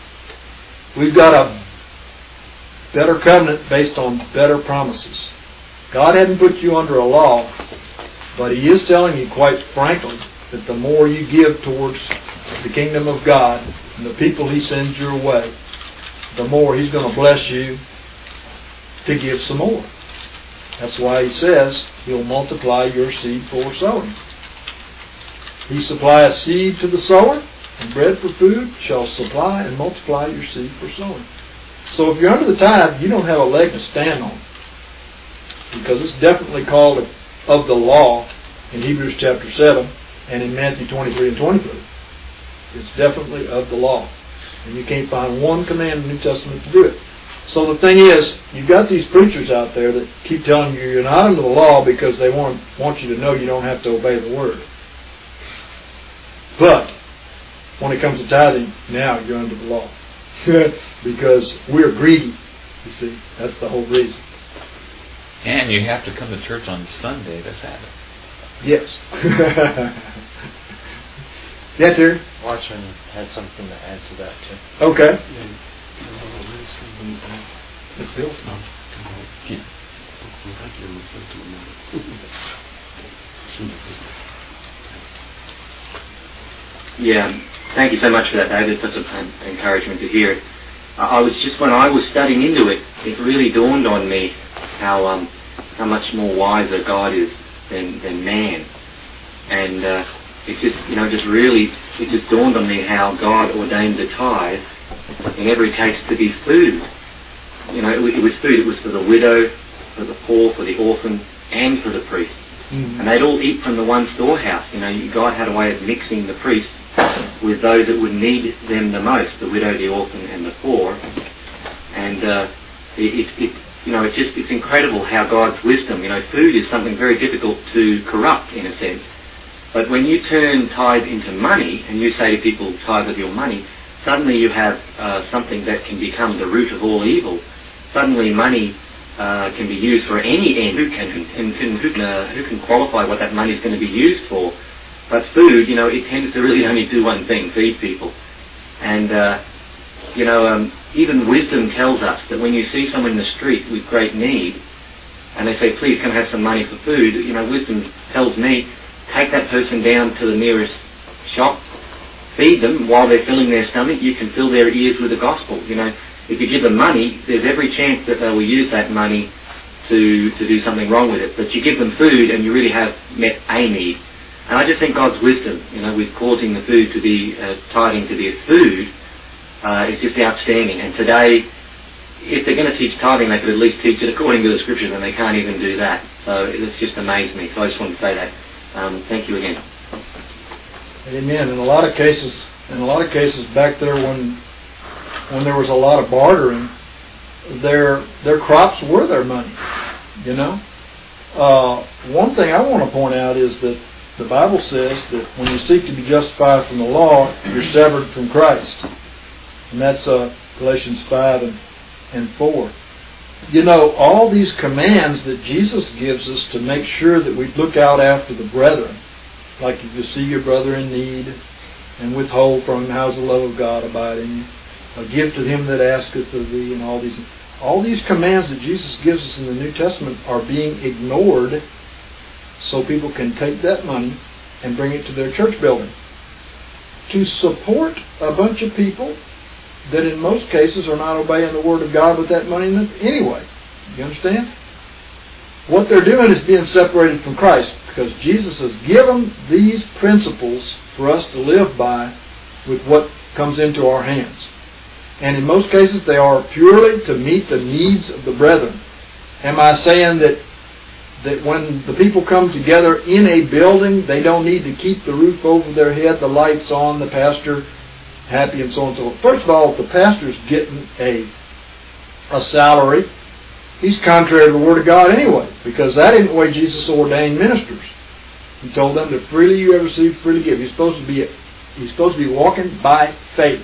a better covenant based on better promises. God hadn't put you under a law, but He is telling you quite frankly that the more you give towards the kingdom of God and the people He sends your way, the more He's going to bless you to give some more. That's why He says He'll multiply your seed for sowing. He supplieth seed to the sower, and bread for food shall supply and multiply your seed for sowing. So if you're under the tithe, you don't have a leg to stand on, because it's definitely called of the law in Hebrews chapter 7 and in Matthew 23 and 23. It's definitely of the law. And you can't find one command in the New Testament to do it. So the thing is, you've got these preachers out there that keep telling you you're not under the law because they want you to know you don't have to obey the Word. But when it comes to tithing, now you're under the law. Because we're greedy. You see, that's the whole reason. And you have to come to church on Sunday to Sabbath. Yes. Yeah, Terry? Watchman had something to add to that too. Okay. It's Bill. Yeah, thank you so much for that, David. Such an encouragement to hear it. I was just, when I was studying into it, it really dawned on me how much more wiser God is than man. And it just dawned on me how God ordained the tithe in every case to be food. You know, it was food. It was for the widow, for the poor, for the orphan, and for the priest. Mm-hmm. And they'd all eat from the one storehouse. You know, God had a way of mixing the priests with those that would need them the most, the widow, the orphan, and the poor. And it's incredible how God's wisdom, you know, food is something very difficult to corrupt in a sense. But when you turn tithe into money, and you say to people, tithe of your money, suddenly you have something that can become the root of all evil. Suddenly money can be used for any end. Who can qualify what that money is going to be used for? But food, you know, it tends to really only do one thing, feed people. And, even wisdom tells us that when you see someone in the street with great need, and they say, please can I have some money for food, you know, wisdom tells me, take that person down to the nearest shop, feed them while they're filling their stomach. You can fill their ears with the gospel. You know, if you give them money, there's every chance that they will use that money to do something wrong with it. But you give them food and you really have met a need. And I just think God's wisdom, you know, with causing the food to be, tithing to be a food, is just outstanding. And today, if they're going to teach tithing, they could at least teach it according to the Scriptures, and they can't even do that. So it's just amazed me. So I just wanted to say that. Thank you again. Amen. In a lot of cases back there when there was a lot of bartering, their crops were their money. You know. One thing I want to point out is that the Bible says that when you seek to be justified from the law, you're severed from Christ, and that's Galatians 5 and 4. You know, all these commands that Jesus gives us to make sure that we look out after the brethren, like if you see your brother in need and withhold from him, how's the love of God abide in you? Give to him that asketh of thee, and all these commands that Jesus gives us in the New Testament are being ignored so people can take that money and bring it to their church building to support a bunch of people that in most cases are not obeying the Word of God with that money anyway. You understand? What they're doing is being separated from Christ, because Jesus has given these principles for us to live by with what comes into our hands. And in most cases they are purely to meet the needs of the brethren. Am I saying that when the people come together in a building, they don't need to keep the roof over their head, the lights on, the pastor happy, and so on and so forth? First of all, if the pastor's getting a salary, he's contrary to the Word of God anyway, because that isn't the way Jesus ordained ministers. He told them that freely you have received, freely give. He's supposed to be walking by faith.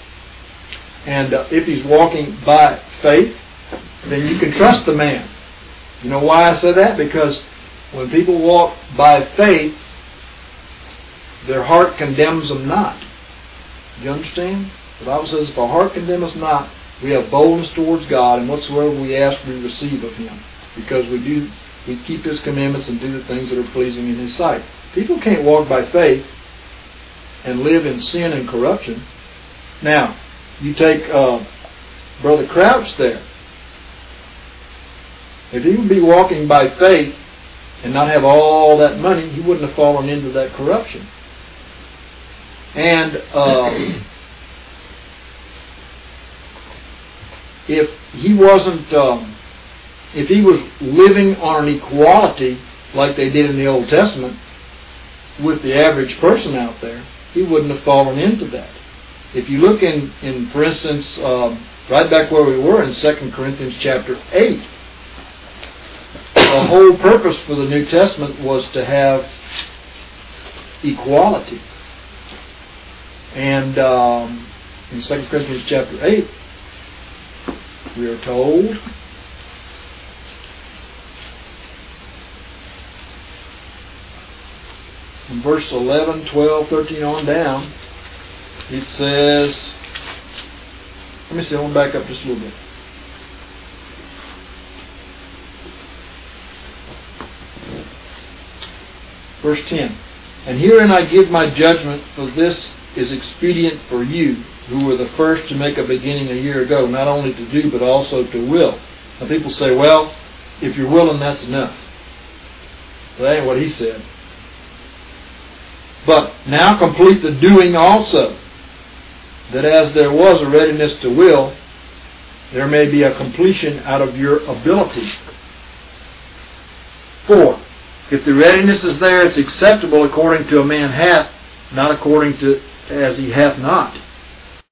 And if he's walking by faith, then you can trust the man. You know why I said that? Because when people walk by faith, their heart condemns them not. Do you understand? The Bible says, if our heart condemn us not, we have boldness towards God, and whatsoever we ask, we receive of Him. Because we keep His commandments and do the things that are pleasing in His sight. People can't walk by faith and live in sin and corruption. Now, you take Brother Crouch there. If he would be walking by faith and not have all that money, he wouldn't have fallen into that corruption. And if he was living on an equality like they did in the Old Testament with the average person out there, he wouldn't have fallen into that. If you look in for instance, right back where we were in 2 Corinthians chapter 8, the whole purpose for the New Testament was to have equality. And in 2 Corinthians chapter 8, we are told. In verse 11, 12, 13 on down, it says, let me see, I want to back up just a little bit. Verse 10, and herein I give my judgment, for this is expedient for you, who were the first to make a beginning a year ago, not only to do, but also to will. Now people say, well, if you're willing, that's enough. Well, that ain't what he said. But now complete the doing also, that as there was a readiness to will, there may be a completion out of your ability. 4. If the readiness is there, it's acceptable according to a man hath, not according to as he hath not.